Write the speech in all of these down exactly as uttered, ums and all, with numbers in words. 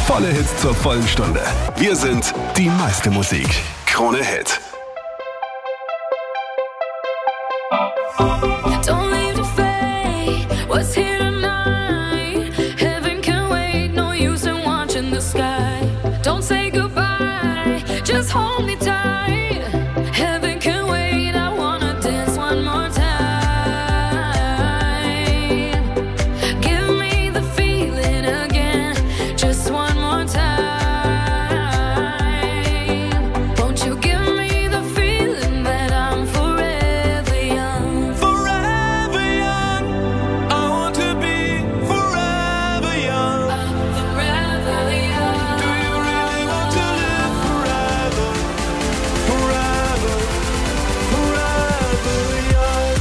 Volle Hits zur vollen Stunde. Wir sind die meiste Musik. Krone Hit. Don't leave the fate, what's here tonight? Heaven can wait, no use in watching the sky. Don't say goodbye, just hold me tight. Heaven can wait, I wanna dance one more time. Give me the feeling again, just one more time. Won't you give me the feeling that I'm forever young? Forever young, I want to be forever young. Forever young. Do you really want to live forever? Forever, forever young.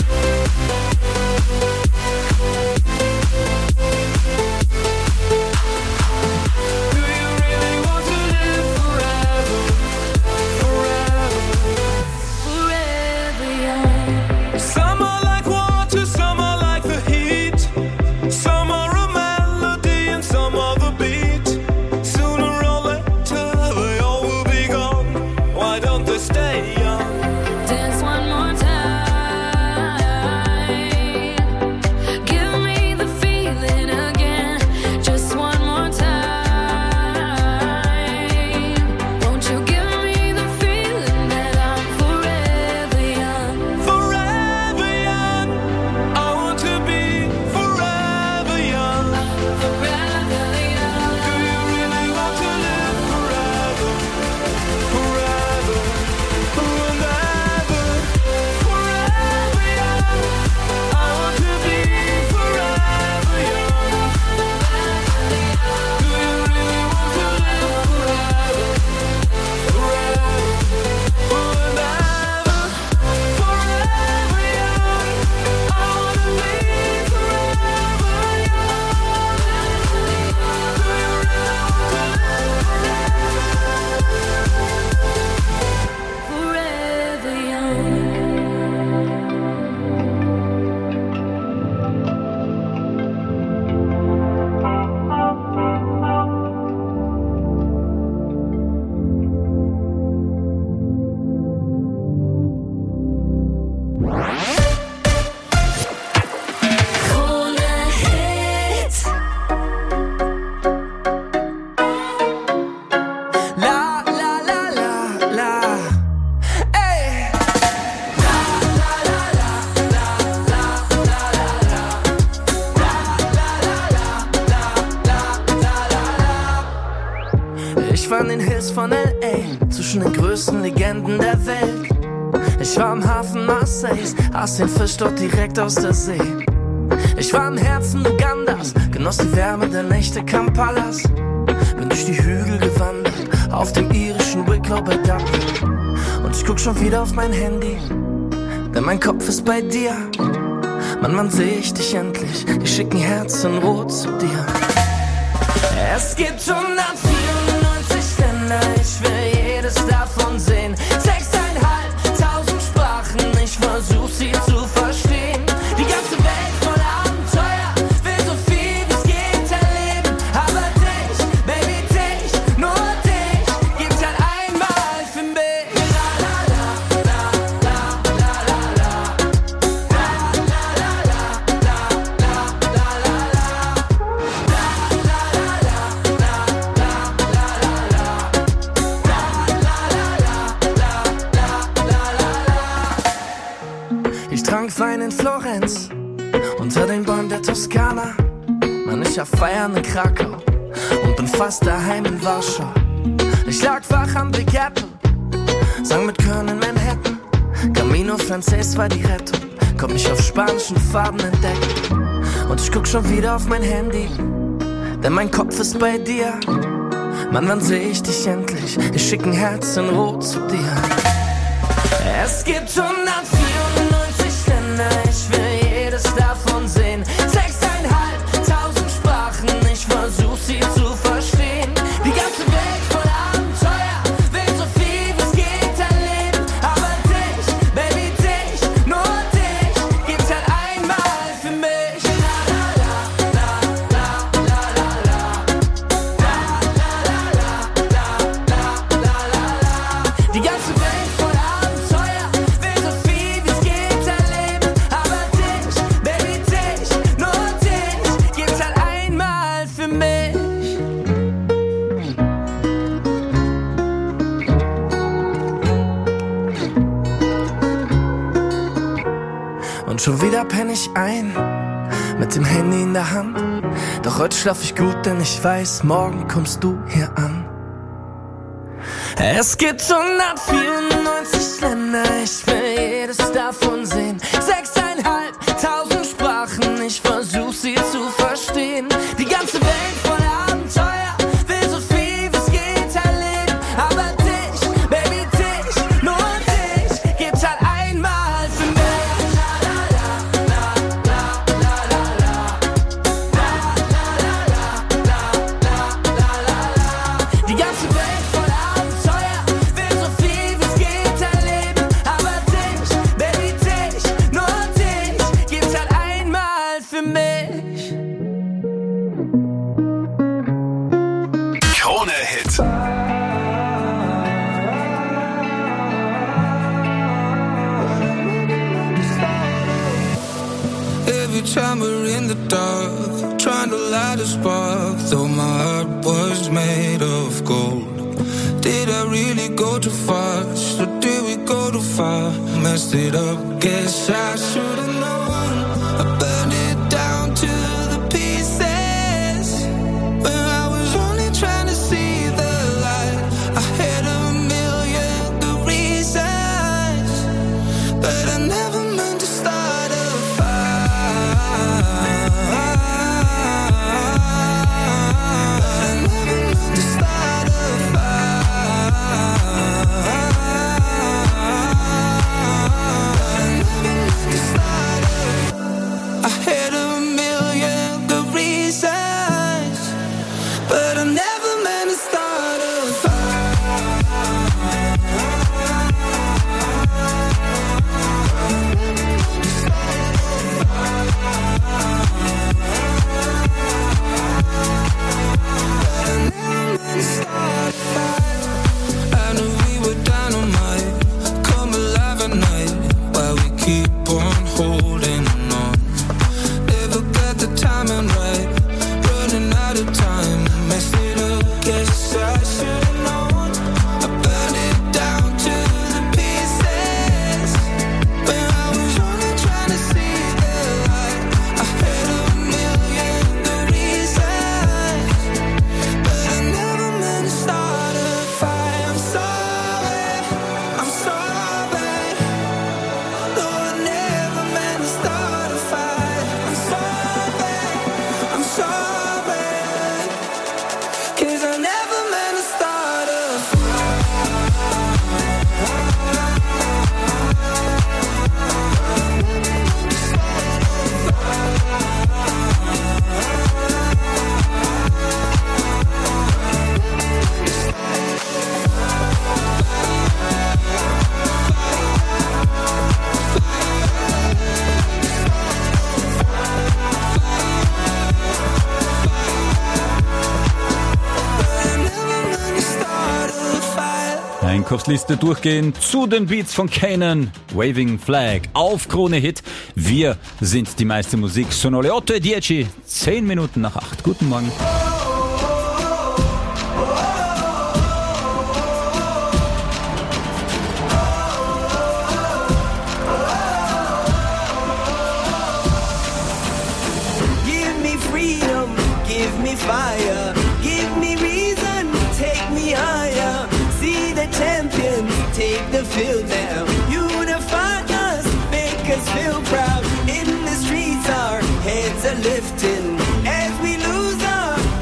Do you really want to live forever? Forever. Forever young. Some are like water, some are like the heat. Some are a melody and some are the beat. Sooner or later they all will be gone. Why don't they stay young? Dance one more time. Give me the feeling again, just one more time. Won't you give me the feeling that I'm forever young? Forever young, I want to be forever young. Forever young. Do you really want to live forever? Forever, and ever. Forever young, I want to be forever young. Do you really want to live forever? Forever, and ever. Forever young, I want to be forever young. Do you really want to live Forever young. Krone Hit. La la la la la, ey. La la la la la la la la la, la la la la la la la la. Ich war in den Hills von L A, zwischen den größten Legenden der Welt. Ich war am Hafen Marseilles, aß den Fisch dort direkt aus der See. Ich war im Herzen Ugandas, genoss die Wärme der Nächte Kampalas. Bin durch die Hügel gewandert, auf dem irischen Wicklow bei Dublin. Und ich guck schon wieder auf mein Handy, denn mein Kopf ist bei dir. Mann, wann seh ich dich endlich? Ich schick ein Herz in Rot zu dir. Es gibt hundertvierundneunzig Länder, ich will jedes davon sehen. Sechseinhalbtausend Sprachen, ich versuch sie zu verstehen. Die ganze Welt voller Abenteuer, will so viel wie's geht erleben. Aber dich, Baby, dich, nur dich, gibt's halt einmal für mich. La la la la la la la la, la la la la la la la la la, la la la la la la la la. Ich trank Wein in Florenz, unter den Bäumen der Toskana. Mann, ich hab Feiern in Krakau und bin fast daheim in Warschau. Ich lag wach am Big Apple, sang mit Köln in Manhattan. Camino Frances war die Rettung, konnt mich auf spanischen Farben entdecken. Und ich guck schon wieder auf mein Handy, denn mein Kopf ist bei dir. Mann, wann seh ich dich endlich? Ich schick ein Herz in Rot zu dir. Es gibt hundertvierundneunzig Länder, ich will jedes davon sehen. Sechseinhalbtausend Sprachen, ich versuch sie zu verstehen. Die ganze Welt voller Abenteuer, will so viel wie's geht erleben. Aber dich, Baby, dich, nur dich, gibt's halt einmal für mich. La la la la la la la la, la Und schon wieder penn ich ein, mit dem Handy in der Hand. Doch heute schlaf ich gut, denn ich weiß, morgen kommst du hier an. Es gibt hundertvierundneunzig Länder, ich will jedes davon sehen. Sechseinhalbtausend Sprachen, ich versuch sie zu verstehen. Die ganze Welt voller Abenteuer, will so viel wie's geht erleben. Aber dich, Baby, dich, nur dich, gibt's halt einmal für mich. Die ganze Welt voller Abenteuer, will so viel wie's geht erleben. Aber dich, Baby, dich, nur dich, gibt's halt einmal für mich. Krone-Hit. Every time we're in the dark, trying to light a spark, though my heart was made of gold. Did I really go too fast, or did we go too far? Messed it up, guess I should've known. I burned it down to the pieces, when I was only trying to see the light. I had a million good reasons, but I never meant to start a fire. I never meant to start a fire. I never meant to start a I had a million good reasons, but I never meant to start a fire. I knew we were dynamite, come alive at night, while we keep on holding on. Never got the timing right, running out of time, messed it up, guess I should've known. I burned it down to the pieces, when I was only trying to see the light. I had a million good reasons, but I never meant to start a fire. I'm sorry, I'm sorry. No, I never meant to start a fire. I'm sorry, I'm sorry. 'Cause I never meant to start a fire. Einkaufsliste durchgehen zu den Beats von Kanan, Waving Flag auf Krone Hit. Wir sind die meiste Musik. Sono le otto e dieci, zehn Minuten nach acht. Guten Morgen. Give me freedom, give me fire, give me reason, take me higher. See the champions, take the field now. Unify us, make us feel proud. In the streets our heads are lifting as we lose our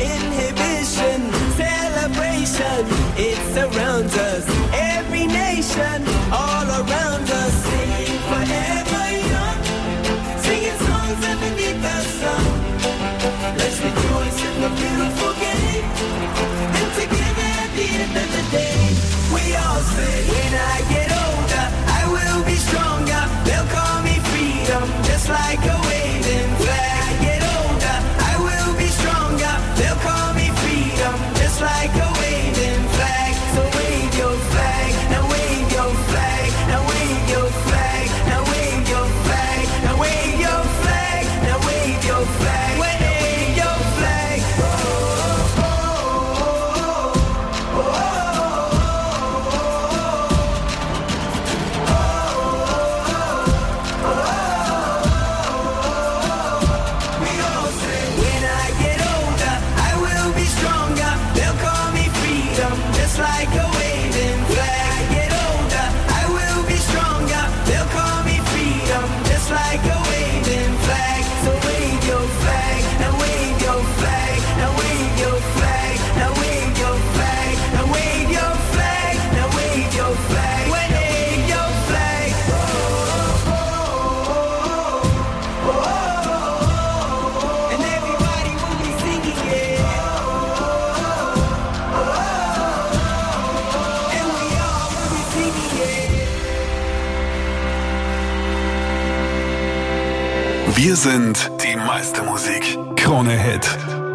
Wir sind die meiste Musik. Krone Hit.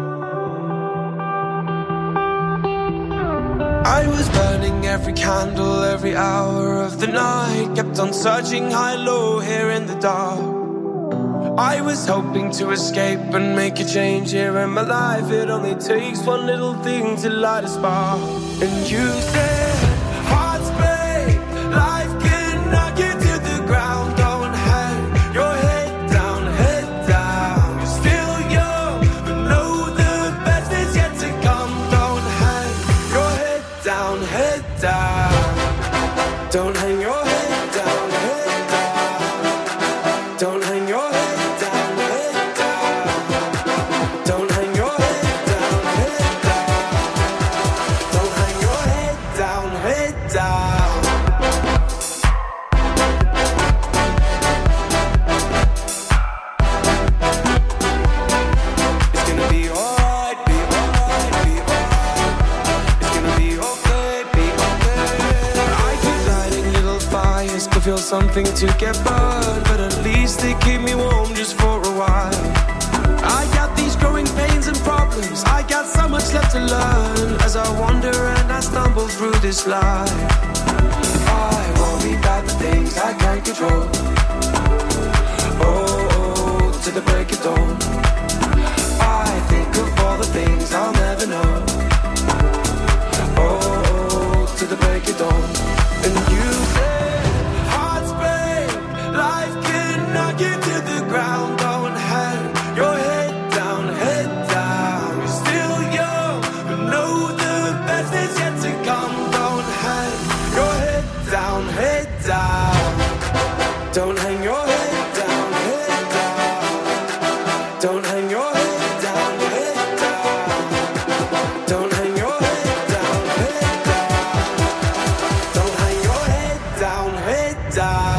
I was burning every candle, every hour of the night. Kept on searching high, low, here in the dark. I was hoping to escape and make a change here in my life. It only takes one little thing to light a spark. And you said, hearts break, life can knock you to the ground. Don't hang your head down, head down. You're still young, but know the best is yet to come. Don't hang your head down, head down. Don't hang your head down, head down. Don't hang your head. Feel something to get burned, but at least they keep me warm just for a while. I got these growing pains and problems, I got so much left to learn. As I wander and I stumble through this life, I worry about the things I can't control. Oh, oh, to the break of dawn, I think of all the things I'll never know. Oh, oh, to the break of dawn. And you say life can knock you to the ground. Don't hang your head down, head down. You're still young, but know the best is yet to come. Don't hang your head down, head down. Don't hang your head down, head down. Don't hang your head down, head down. Don't hang your head down, head down. Don't hang your head down, head down.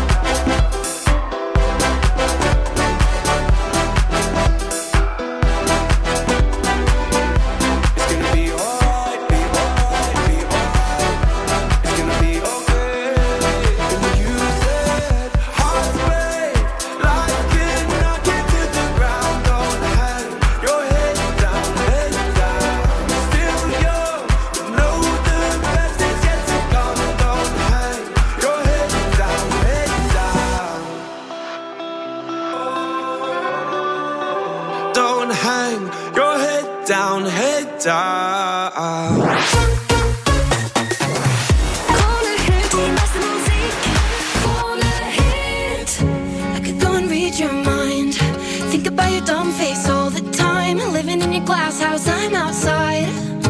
Down, head down. Krone Hit, die meiste Musik. Krone Hit. I could go and read your mind. Think about your dumb face all the time. Living in your glass house, I'm outside.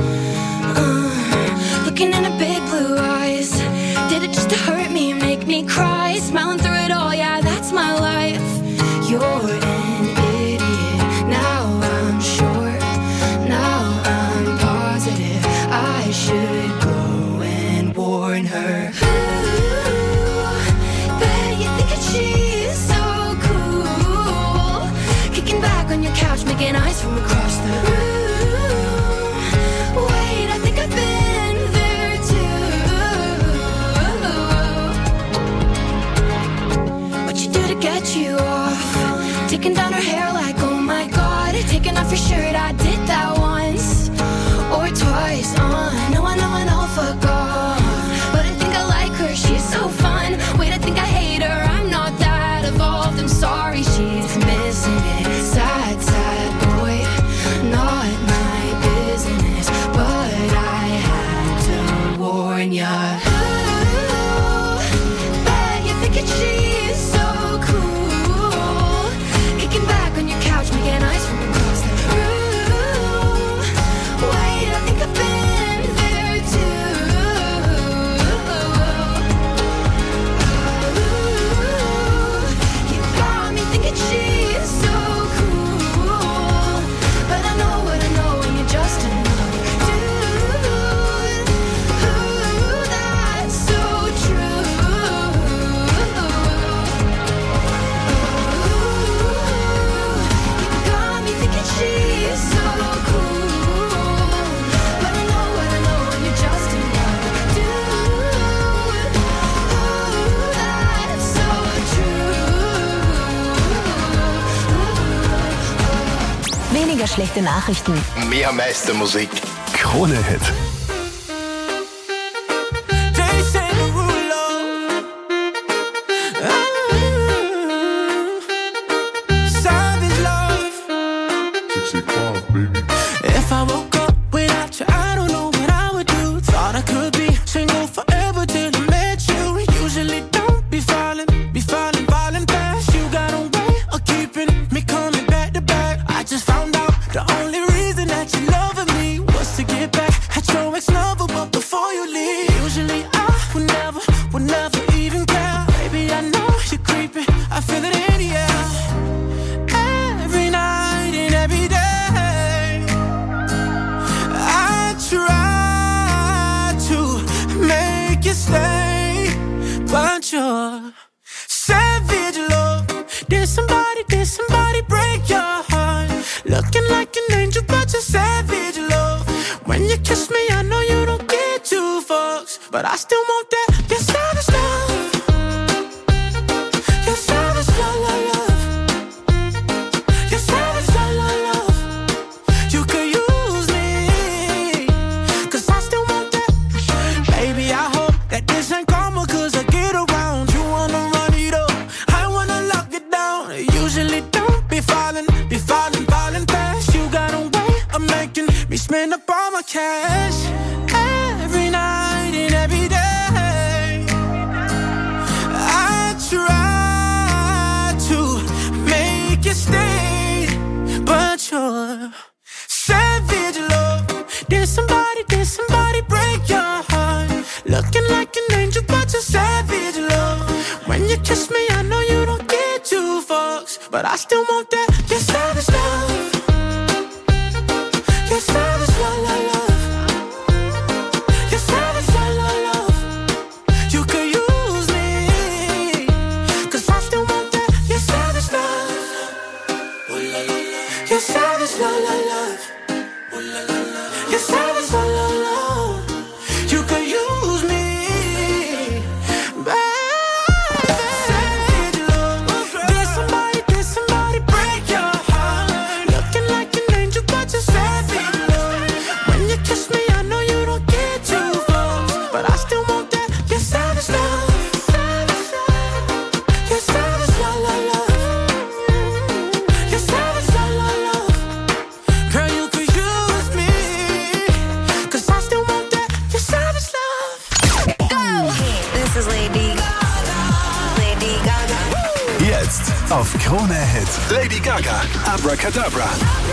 Uh, looking in her big blue eyes. Did it just to hurt me and make me cry? Smiling through it all, yeah, that's my life. You're an idiot, now I'm sure. Now I'm positive I should go and warn her. Ooh, bet you think that she's so cool. Kicking back on your couch, making eyes from across the room. Wait, I think I've been there too. What you do to get you off? Taking down her hair like, oh my god. Taking off your shirt, I did that once or twice. Uh, no, I know and I'll fuck off. But I think I like her, she's so fun. Wait, I think I hate her, I'm not that evolved. I'm sorry, she's missing it. Sad, sad boy, not my business. But I had to warn ya. Ooh, bet you think that she's so cool. Kicking back on your couch, making eyes from across the room. Weniger schlechte Nachrichten. Mehr Meistermusik. Krone Hit. Jason Derulo. Ah, Savage love. If I woke up without you, I don't know what I would do. Thought I could be single forever till I met you. Usually don't be falling, be falling, falling fast. You got a way of keeping me coming back to back. I just found out the only reason that you loving me was to get back at your ex-lover, but before you leave, usually I would never, would never even care. Baby, I know you're creeping, I feel it in the air. Every night and every day, I try to make you stay, but you're savage love. Did somebody, did somebody break your heart? Looking like an angel, but you're savage love. When you kiss me, I know you don't get two fucks, but I still want that. You're savage love. You're savage love, love, love. You're savage love, love, love. You could use me, 'cause I still want that. Baby, I hope that this ain't karma, 'cause I get around. You wanna run it up, I wanna lock it down. Usually don't be falling, be falling, falling fast. You got a way of making me spend up all my cash. Every night and every day, I try to make you stay, but you're savage love. Did somebody, did somebody break your heart? Looking like an angel, but you're savage love. When you kiss me, I know you don't get two fucks, but I still want that. You're savage love. You're savage love, love, love. You're savage love, love, love. You could use me, 'cause I still want that. You're savage love. You're savage love, love, love. You're savage love, love, love. You could use me, baby. Savage love. Did somebody, did somebody break your heart? Looking like an angel, but you're savage love. When you kiss me, I know you don't get two fucks, but I still want that. You're savage love. You're savage love, love, love. You're savage love, love, love. Girl, you could use me, 'cause I still want that. You're savage love. Go! This is Lady Gaga. Lady Gaga. Jetzt auf Krone Hit. Lady Gaga. Abracadabra.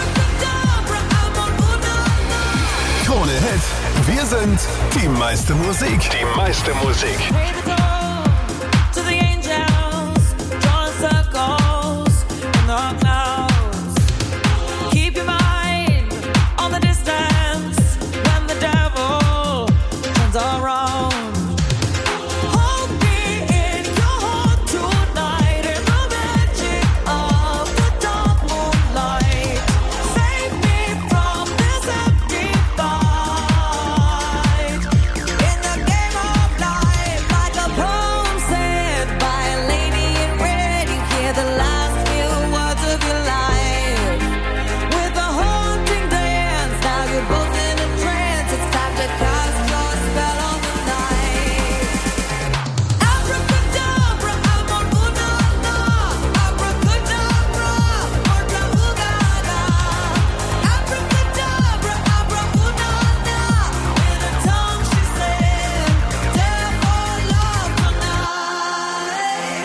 Krone Hit. Wir sind die meiste Musik. Die meiste Musik. To the angels, drawing circles in the clouds. Keep your mind on the distance when the devil turns around. Hold me in your heart tonight in the magic of the dark moonlight. Save me from this empty fight. In the game of life, like a poem said by a lady in red, you hear the last few words of your life. With a haunting dance, now you're both in a trance. It's time to cast your spell on the night. Abracadabra, abracadabra, abracadabra, abracadabra. Abracadabra, abracadabra. In a tongue she said, devil love tonight.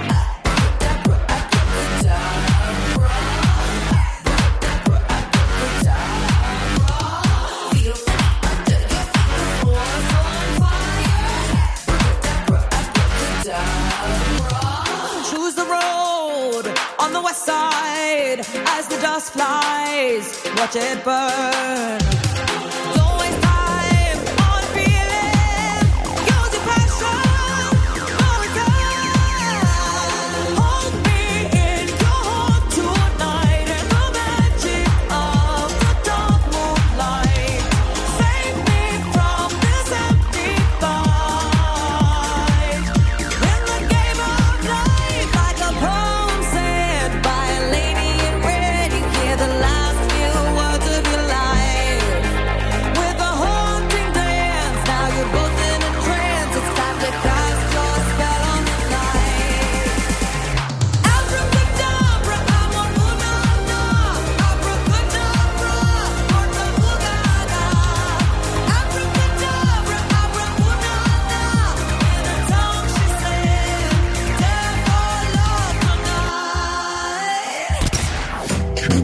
Choose the road on the west side as the dust flies. Watch it burn. Don't waste time on feeling. Use your passion. Oh, it can. Hold me in your heart tonight in the magic of the dark moonlight. Save me from this empty fight. In the game of life, like a poem said by a lady in red, you hear the last few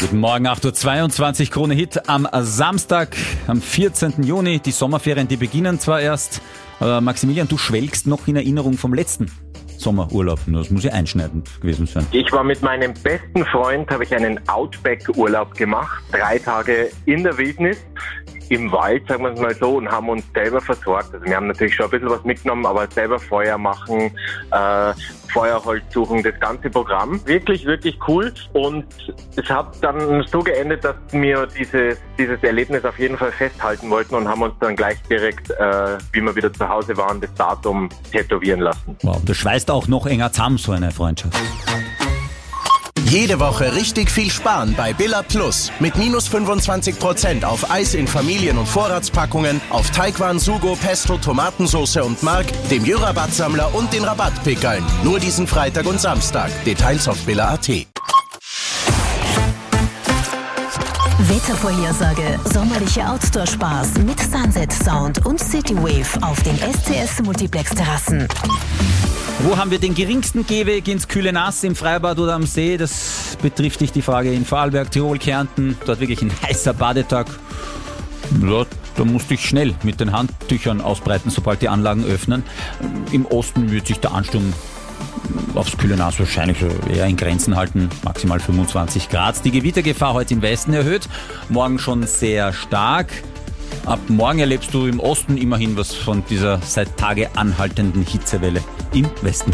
Guten Morgen, acht Uhr zweiundzwanzig, Krone Hit am Samstag, am vierzehnten Juni. Die Sommerferien, die beginnen zwar erst, aber Maximilian, du schwelgst noch in Erinnerung vom letzten Sommerurlaub. Das muss ja einschneidend gewesen sein. Ich war mit meinem besten Freund, habe ich einen Outback-Urlaub gemacht, drei Tage in der Wildnis, im Wald, sagen wir es mal so, und haben uns selber versorgt. Also wir haben natürlich schon ein bisschen was mitgenommen, aber selber Feuer machen, äh, Feuerholz suchen, das ganze Programm. Wirklich, wirklich cool. Und es hat dann so geendet, dass wir dieses, dieses Erlebnis auf jeden Fall festhalten wollten und haben uns dann gleich direkt, äh, wie wir wieder zu Hause waren, das Datum tätowieren lassen. Wow, das schweißt auch noch enger zusammen, so eine Freundschaft. Jede Woche richtig viel sparen bei Billa Plus. Mit minus fünfundzwanzig Prozent auf Eis in Familien- und Vorratspackungen, auf Teigwaren, Sugo, Pesto, Tomatensauce und Mark, dem Jö-Rabattsammler und den Rabattpickeln. Nur diesen Freitag und Samstag. Details auf billa punkt at. Wettervorhersage. Sommerliche Outdoor-Spaß mit Sunset Sound und Citywave auf den S C S Multiplex Terrassen. Wo haben wir den geringsten Gehweg ins kühle Nass, im Freibad oder am See? Das betrifft dich die Frage in Vorarlberg, Tirol, Kärnten. Dort wirklich ein heißer Badetag. Ja, da musste ich schnell mit den Handtüchern ausbreiten, sobald die Anlagen öffnen. Im Osten wird sich der Ansturm aufs kühle Nass wahrscheinlich eher in Grenzen halten, maximal fünfundzwanzig Grad. Die Gewittergefahr heute im Westen erhöht, morgen schon sehr stark. Ab morgen erlebst du im Osten immerhin was von dieser seit Tage anhaltenden Hitzewelle im Westen.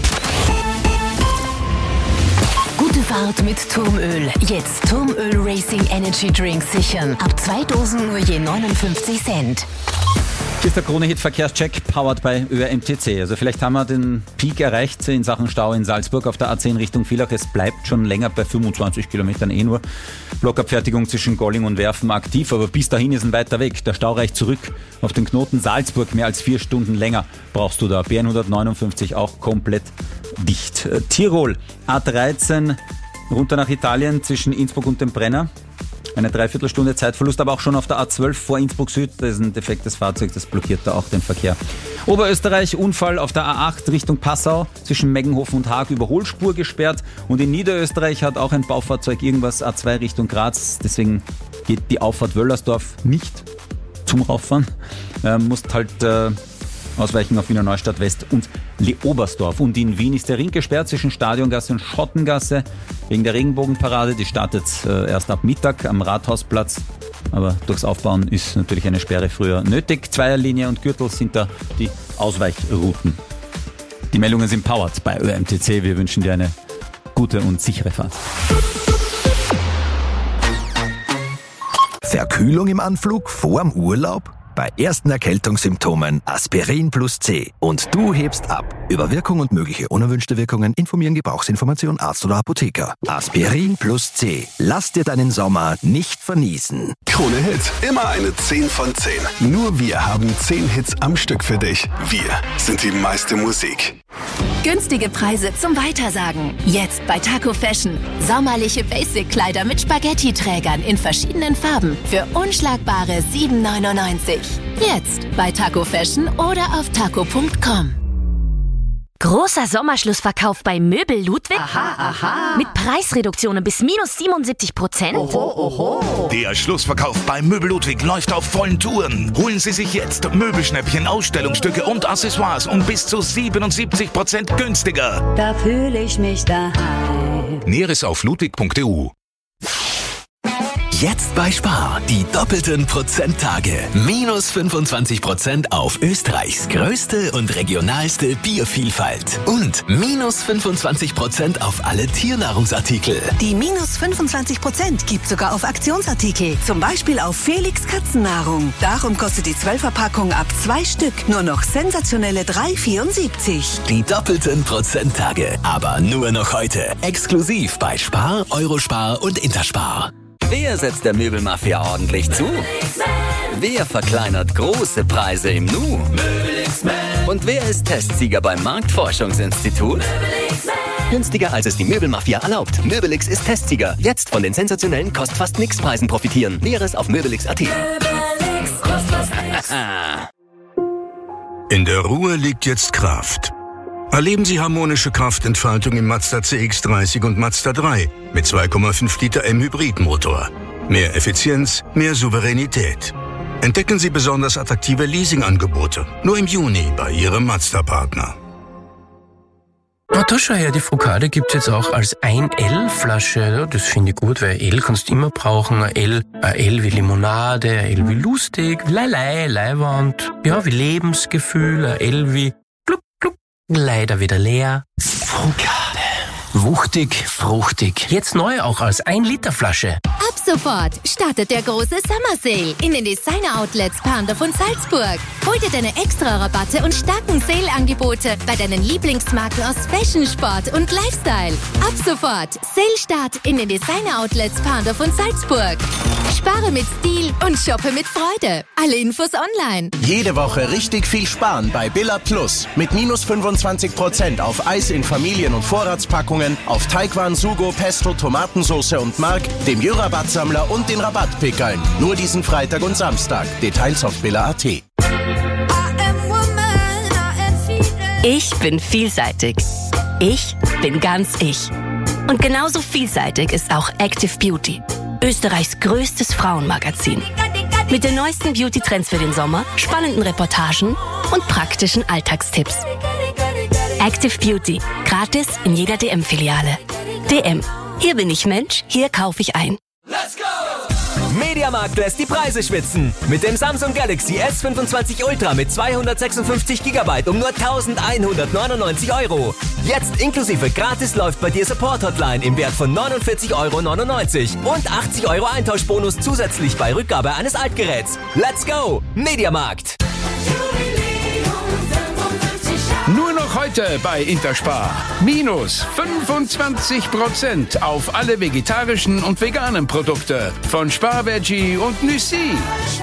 Gute Fahrt mit Turmöl. Jetzt Turmöl Racing Energy Drink sichern. Ab zwei Dosen nur je neunundfünfzig Cent. Hier ist der Krone-Hit Verkehrscheck, powered by Ö R M T C. Also vielleicht haben wir den Peak erreicht in Sachen Stau in Salzburg auf der A zehn Richtung Villach. Es bleibt schon länger bei fünfundzwanzig Kilometern eh nur. Blockabfertigung zwischen Golling und Werfen aktiv, aber bis dahin ist ein weiter Weg. Der Stau reicht zurück auf den Knoten Salzburg. Mehr als vier Stunden länger brauchst du da. B N hundertneunundfünfzig auch komplett dicht. Tirol, A dreizehn runter nach Italien zwischen Innsbruck und dem Brenner. Eine Dreiviertelstunde Zeitverlust, aber auch schon auf der A zwölf vor Innsbruck Süd. Da ist ein defektes Fahrzeug, das blockiert da auch den Verkehr. Oberösterreich, Unfall auf der A acht Richtung Passau, zwischen Meggenhofen und Haag, Überholspur gesperrt. Und in Niederösterreich hat auch ein Baufahrzeug irgendwas A zwei Richtung Graz. Deswegen geht die Auffahrt Wöllersdorf nicht zum Rauffahren. Äh, musst halt äh, ausweichen auf Wiener Neustadt West und Leobersdorf. Und in Wien ist der Ring gesperrt zwischen Stadiongasse und Schottengasse wegen der Regenbogenparade. Die startet äh, erst ab Mittag am Rathausplatz. Aber durchs Aufbauen ist natürlich eine Sperre früher nötig. Zweierlinie und Gürtel sind da die Ausweichrouten. Die Meldungen sind powered bei Ö R M T C. Wir wünschen dir eine gute und sichere Fahrt. Verkühlung im Anflug vorm Urlaub? Bei ersten Erkältungssymptomen Aspirin plus C. Und du hebst ab. Über Wirkung und mögliche unerwünschte Wirkungen informieren Gebrauchsinformation Arzt oder Apotheker. Aspirin plus C. Lass dir deinen Sommer nicht verniesen. Krone Hit, immer eine zehn von zehn. Nur wir haben zehn Hits am Stück für dich. Wir sind die meiste Musik. Günstige Preise zum Weitersagen. Jetzt bei Taco Fashion. Sommerliche Basic-Kleider mit Spaghetti-Trägern in verschiedenen Farben für unschlagbare sieben neunundneunzig. Jetzt bei Taco Fashion oder auf taco punkt com. Großer Sommerschlussverkauf bei Möbel Ludwig. Aha, aha. Mit Preisreduktionen bis minus siebenundsiebzig Prozent. Oho, oho. Der Schlussverkauf bei Möbel Ludwig läuft auf vollen Touren. Holen Sie sich jetzt Möbelschnäppchen, Ausstellungsstücke und Accessoires um bis zu siebenundsiebzig Prozent günstiger. Da fühle ich mich daheim. Näheres auf ludwig punkt e u. Jetzt bei Spar, die doppelten Prozenttage. Minus fünfundzwanzig Prozent auf Österreichs größte und regionalste Biervielfalt. Und minus fünfundzwanzig Prozent auf alle Tiernahrungsartikel. Die minus fünfundzwanzig Prozent gibt sogar auf Aktionsartikel. Zum Beispiel auf Felix Katzennahrung. Darum kostet die zwölfer-Packung ab zwei Stück nur noch sensationelle drei vierundsiebzig. Die doppelten Prozenttage. Aber nur noch heute. Exklusiv bei Spar, Eurospar und Interspar. Wer setzt der Möbelmafia ordentlich zu? Wer verkleinert große Preise im Nu? Und wer ist Testsieger beim Marktforschungsinstitut? Günstiger als es die Möbelmafia erlaubt. Möbelix ist Testsieger. Jetzt von den sensationellen Kost-Fast-Nix-Preisen profitieren. Näheres auf möbelix punkt at. Möbelix, kost fast nix. In der Ruhe liegt jetzt Kraft. Erleben Sie harmonische Kraftentfaltung im Mazda C X dreißig und Mazda drei mit zwei Komma fünf Liter M-Hybridmotor. Mehr Effizienz, mehr Souveränität. Entdecken Sie besonders attraktive Leasingangebote. Nur im Juni bei Ihrem Mazda-Partner. Na, da schau her, die Focaccia gibt's jetzt auch als ein L-Flasche. Ja, das finde ich gut, weil L kannst du immer brauchen. Ein L, ein L wie Limonade, ein L wie lustig, Leilei, Leiwand, ja, wie Lebensgefühl, ein L wie gluck, gluck, leider wieder leer. Focaccia. Wuchtig, fruchtig. Jetzt neu auch als ein Liter Flasche. Ab sofort startet der große Summer Sale in den Designer-Outlets Pandorf und Salzburg. Hol dir deine Extra-Rabatte und starken Sale-Angebote bei deinen Lieblingsmarken aus Fashion, Sport und Lifestyle. Ab sofort Sale-Start in den Designer-Outlets Pandorf und Salzburg. Spare mit Stil und shoppe mit Freude. Alle Infos online. Jede Woche richtig viel sparen bei Billa Plus. Mit minus fünfundzwanzig Prozent auf Eis in Familien- und Vorratspackungen, auf Taigwan, Sugo, Pesto, Tomatensauce und Mark, dem Jö-Rabattsammler und den Rabattpickeln. Nur diesen Freitag und Samstag. Details auf billa punkt at. Ich bin vielseitig. Ich bin ganz ich. Und genauso vielseitig ist auch Active Beauty, Österreichs größtes Frauenmagazin. Mit den neuesten Beauty-Trends für den Sommer, spannenden Reportagen und praktischen Alltagstipps. Active Beauty, gratis in jeder D M-Filiale. D M, hier bin ich Mensch, hier kaufe ich ein. Mediamarkt lässt die Preise schwitzen. Mit dem Samsung Galaxy S fünfundzwanzig Ultra mit zweihundertsechsundfünfzig Gigabyte um nur eintausendeinhundertneunundneunzig Euro. Jetzt inklusive gratis läuft bei dir Support-Hotline im Wert von neunundvierzig Euro neunundneunzig und achtzig Euro Eintauschbonus zusätzlich bei Rückgabe eines Altgeräts. Let's go! Mediamarkt! Nur noch heute bei Interspar. Minus fünfundzwanzig Prozent auf alle vegetarischen und veganen Produkte von Spar Veggie und Nüssi.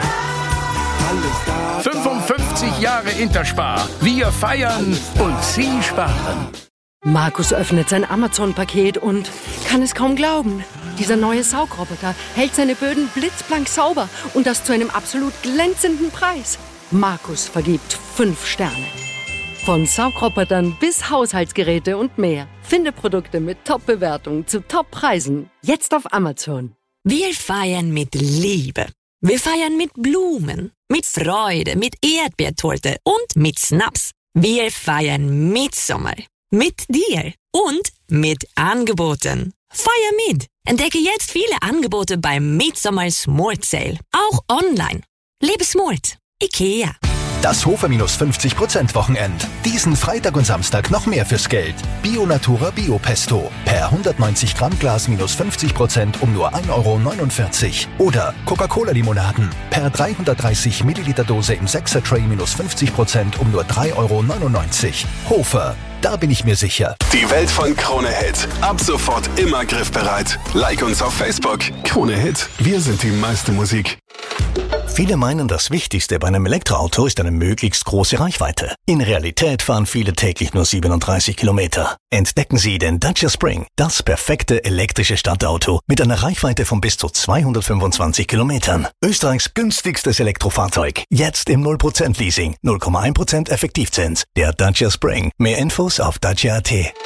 fünfundfünfzig Jahre Interspar. Wir feiern und Sie sparen. Markus öffnet sein Amazon-Paket und kann es kaum glauben. Dieser neue Saugroboter hält seine Böden blitzblank sauber und das zu einem absolut glänzenden Preis. Markus vergibt fünf Sterne. Von Saugrobotern bis Haushaltsgeräte und mehr. Finde Produkte mit Top-Bewertungen zu Top-Preisen. Jetzt auf Amazon. Wir feiern mit Liebe. Wir feiern mit Blumen, mit Freude, mit Erdbeertorte und mit Snaps. Wir feiern Mitsommer. Mit dir und mit Angeboten. Feier mit! Entdecke jetzt viele Angebote beim Mitsommer Smart Sale. Auch online. Lebe smart. IKEA. Das Hofer minus fünfzig Prozent Wochenend. Diesen Freitag und Samstag noch mehr fürs Geld. Bio Natura Bio Pesto. Per hundertneunzig Gramm Glas minus fünfzig Prozent um nur ein Euro neunundvierzig. Oder Coca-Cola Limonaden. Per dreihundertdreißig Milliliter Dose im sechser Tray minus fünfzig Prozent um nur drei Euro neunundneunzig. Hofer. Da bin ich mir sicher. Die Welt von Krone Hit. Ab sofort immer griffbereit. Like uns auf Facebook. Krone Hit. Wir sind die meiste Musik. Viele meinen, das Wichtigste bei einem Elektroauto ist eine möglichst große Reichweite. In Realität fahren viele täglich nur siebenunddreißig Kilometer. Entdecken Sie den Dacia Spring, das perfekte elektrische Stadtauto mit einer Reichweite von bis zu zweihundertfünfundzwanzig Kilometern. Österreichs günstigstes Elektrofahrzeug. Jetzt im null Prozent Leasing, null Komma eins Prozent Effektivzins. Der Dacia Spring. Mehr Infos auf dacia punkt at.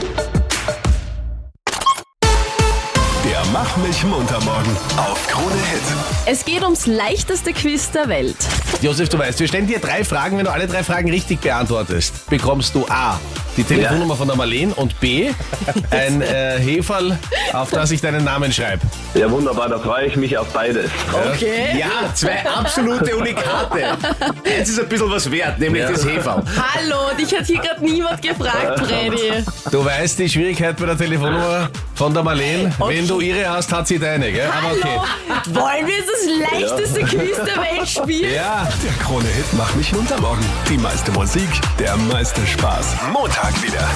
Der Mach mich munter morgen auf Krone Hit. Es geht ums leichteste Quiz der Welt. Josef, du weißt, wir stellen dir drei Fragen. Wenn du alle drei Fragen richtig beantwortest, bekommst du A, die Telefonnummer ja. von der Marlene und B, ein äh, Heferl, auf das ich deinen Namen schreibe. Ja, wunderbar, da freue ich mich auf beides. Okay. Ja, zwei absolute Unikate. Eins ist ein bisschen was wert, nämlich ja. das Heferl. Hallo, dich hat hier gerade niemand gefragt, Freddy. Du weißt die Schwierigkeit bei der Telefonnummer von der Marlene. Okay. Wenn du ihre hast, hat sie deine, gell? Hallo. Aber okay. Wollen wir das leichteste ja. Quiz der Welt spielen? Ja. Der Krone Hit Mach mich munter morgen. Die meiste Musik, der meiste Spaß. Montag wieder.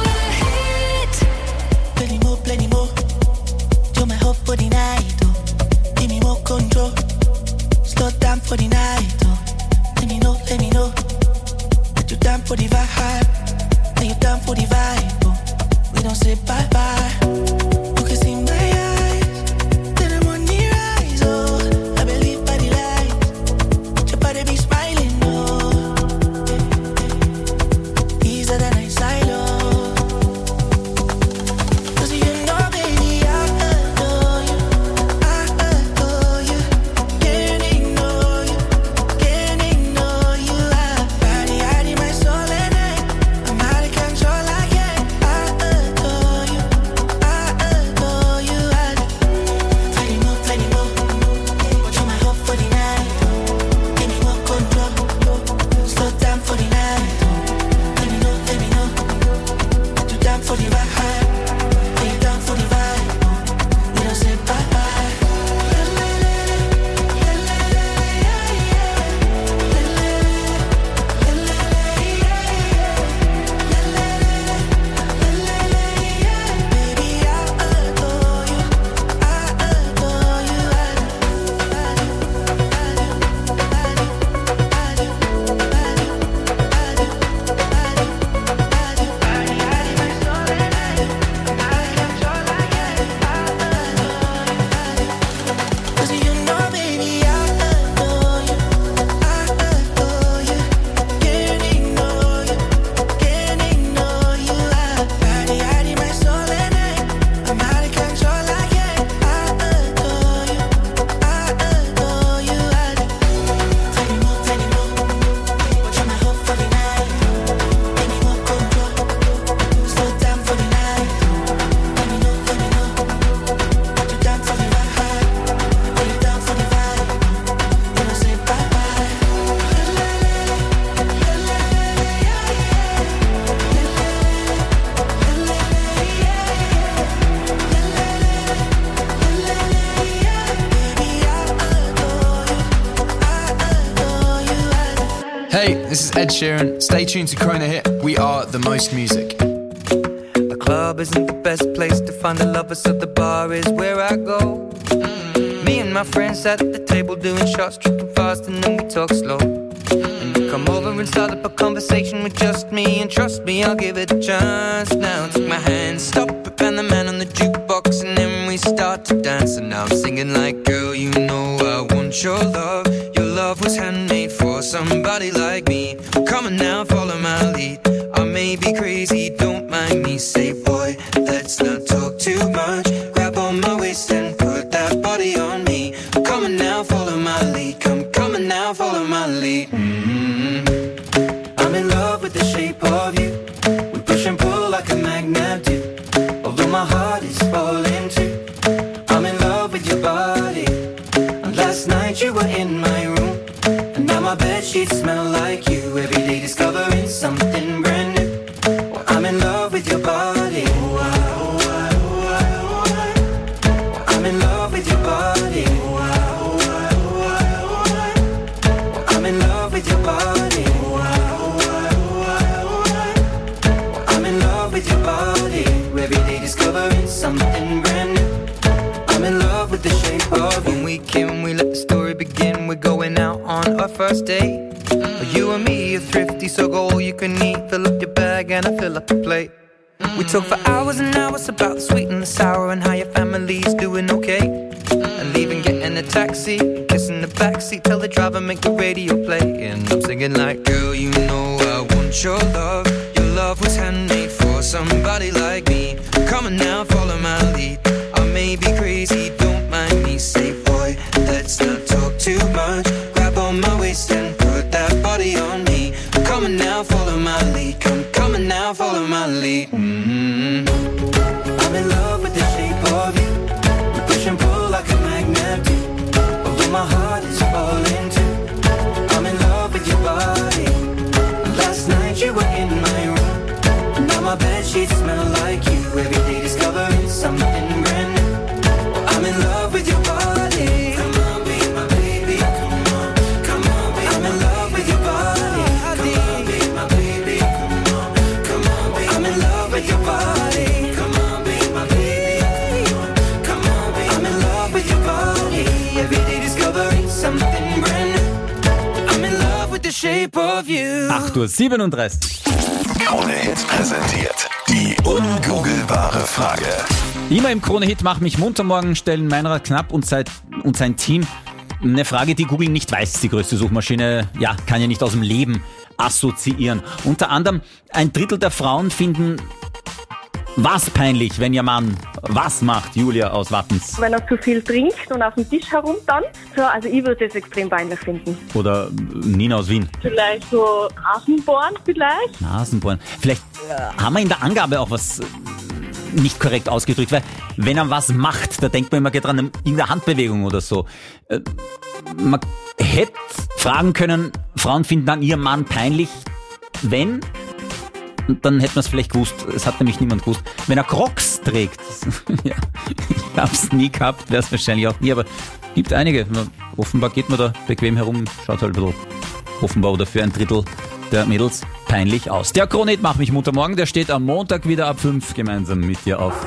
Plenty more, plenty more. You're my hope for the night, oh. Give me more control. Slow down for the night, oh. Let me know, let me know. That you're down for the vibe. That you're down for the vibe, oh. We don't say bye-bye. You can see my eyes. Then I'm on the rise, oh. I believe by the light. Your body be smiling, oh. Easier than I silent. Hey, this is Ed Sheeran. Stay tuned to Krone Hit. We are the most music. The club isn't the best place to find the lovers, so the bar is where I go. Mm-hmm. Me and my friends sat at the table doing shots, tripping fast, and then we talk slow. And you come over and start up a conversation with just me, and trust me, I'll give it a chance. Now take my hand, stop it, and the man on the jukebox, and then we start to dance. And now I'm singing like, girl, you know I want your love. Your love was handmade for somebody like me. Come on now, follow my lead. I may be crazy, don't mind me. Say, boy, let's not talk too much. Grab on my waist and put that body on me. Come on now, follow my lead. Come, come on now, follow my lead. Mm-hmm. I'm in love with the shape of you. We push and pull like a magnet do. Although my heart is falling too. I'm in love with your body. And last night you were in my room. And now my bedsheets smell like you. Every day discovering something brand new. Well, I'm in love with your body. Oh, I, oh, I, oh, I, oh, I. I'm in love with your body. Oh, I, oh, I, oh, I, oh, I. I'm in love with your body. Oh, I, oh, I, oh, I, oh, I. I'm in love with your body. Every day discovering something brand new. I'm in love with the shape of you. When we came, we let the story begin. We're going out on our first date. Mm. You and me are thrifty, so go all you can eat. Fill up your bag and I fill up the plate. Mm. We talk for hours and hours about the sweet and the sour and how your family's doing okay. Mm. And leaving, getting a taxi, kissing the backseat, tell the driver make the radio play. And I'm singing like, girl, you know I want your love. Your love was handmade for somebody like me. Come on now, follow my lead. I may be crazy, don't mind me. Say, boy, let's not talk too much. Grab on my waist and put that body on me. Come on now, follow my lead. Come, come on now, follow my lead. Mm-hmm. I'm in love with the shape of you. We push and pull like a magnet do. Although my heart is falling too. I'm in love with your body. Last night you were in my room. Now my bedsheets smell like you. Every day discovering something brand new. I'm in love with your body. Come on, be my baby. Come on, come on, be I'm in love with your body. Come on, be my baby. Come on, come on, be I'm in love with your body. Come on, be my baby. Come on, be I'm in love with your body. Every day discovering something brand new. I'm in love with the shape of you. acht Uhr siebenunddreißig. Krone Hits präsentiert die ungoogelbare Frage. Immer im Krone-Hit Mach mich munter morgen stellen Meinrad Knapp und sein, und sein Team eine Frage, die Google nicht weiß. Die größte Suchmaschine, ja, kann ja nicht aus dem Leben assoziieren. Unter anderem ein Drittel der Frauen finden was peinlich, wenn ihr Mann was macht, Julia aus Wattens. Wenn er zu viel trinkt und auf dem Tisch herumtanzt. So, also ich würde das extrem peinlich finden. Oder Nina aus Wien. Vielleicht so Nasenbohren vielleicht. Nasenbohren. Vielleicht äh, haben wir in der Angabe auch was äh, nicht korrekt ausgedrückt, weil wenn er was macht, da denkt man immer geht dran, in der Handbewegung oder so. Äh, man hätte fragen können, Frauen finden dann ihren Mann peinlich, wenn... Und dann hätten wir es vielleicht gewusst, es hat nämlich niemand gewusst, wenn er Crocs trägt. Ja, ich hab's nie gehabt, wäre es wahrscheinlich auch nie, aber gibt einige. Offenbar geht man da bequem herum, schaut halt ein bisschen offenbar oder für ein Drittel der Mädels peinlich aus. Der Krone Hit Mach mich munter morgen, der steht am Montag wieder ab fünf gemeinsam mit dir auf.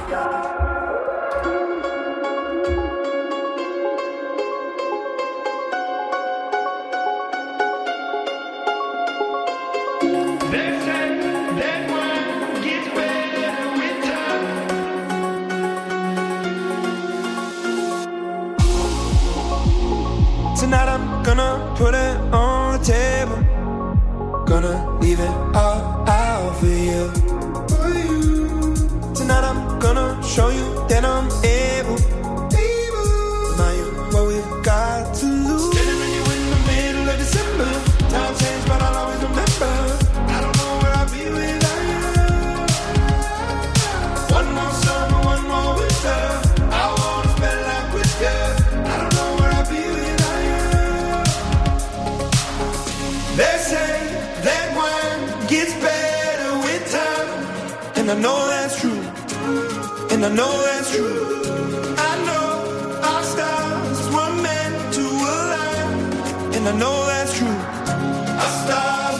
Tonight I'm gonna put it on the table. Gonna leave it all out for you. Tonight I'm gonna show you that I'm able. Remind you what we've got to lose. Standing with you in the middle of December. Time changed, but I'll always remember. I don't know where I'll be without you. One more summer, one more winter. I wanna spend life with you. I don't know where I'll be without you. They say that wine gets better with time, and I know that's true, and I know that's true. I know our stars were meant to align, and I know that's true. Our stars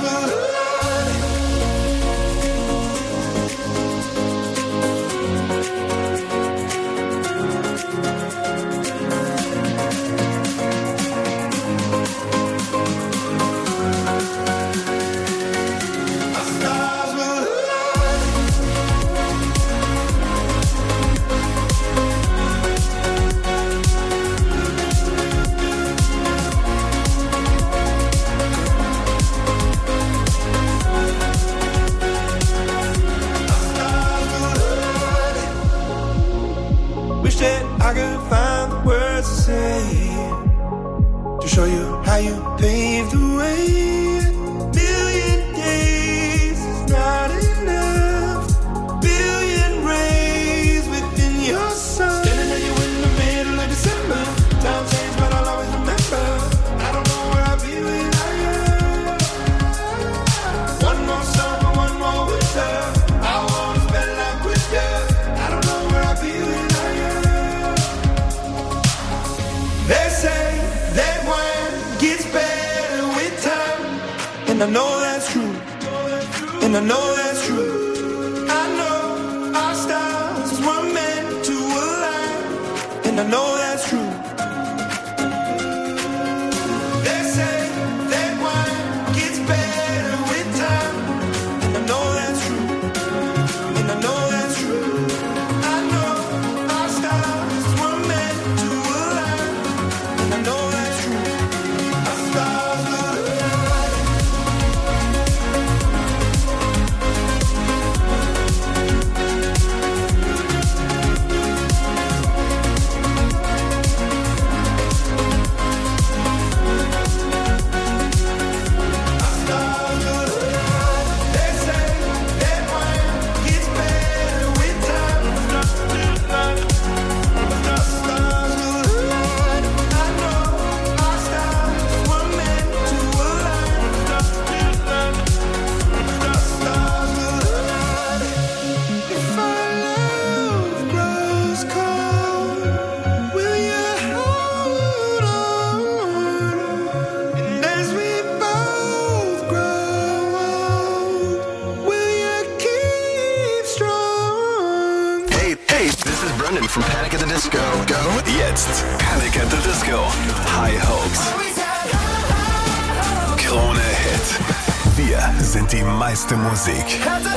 Wish that I could find the words to say to show you how you paved the way. Million days is not enough. Billion rays within your sun. Standing there, you in the middle of December. Time changed, but I'll always remember. I don't know where I'll be when I am. One more summer, one more winter. I wanna spend life with you. I don't know where I'll be when I am. They say that wine gets better with time, and I know that's true, and I know that's true. I know our stars were meant to align, and I know that's true. They say that wine gets better with time, and I know that's true, and I know that's true. I know our stars were meant to align, and I know that's true. Our stars will align. From Panic at the Disco. Go jetzt. Panic at the Disco. High Hopes. Krone Hit. Wir sind die meiste Musik.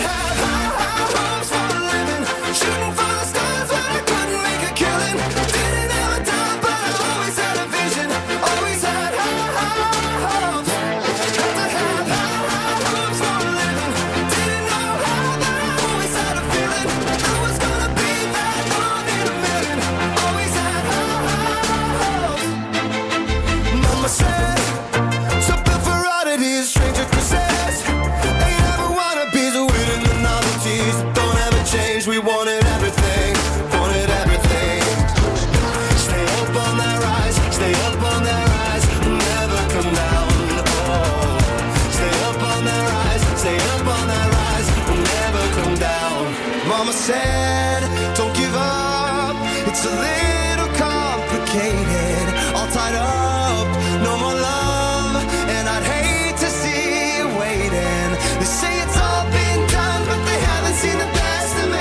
We wanted everything, wanted everything. Stay up on that rise, stay up on that rise, never come down. Oh, stay up on that rise, stay up on that rise, never come down. Mama said, don't give up. It's a little complicated, all tied up, no more love, and I'd hate to see you waiting. They say it's all been done, but they haven't seen the best of me.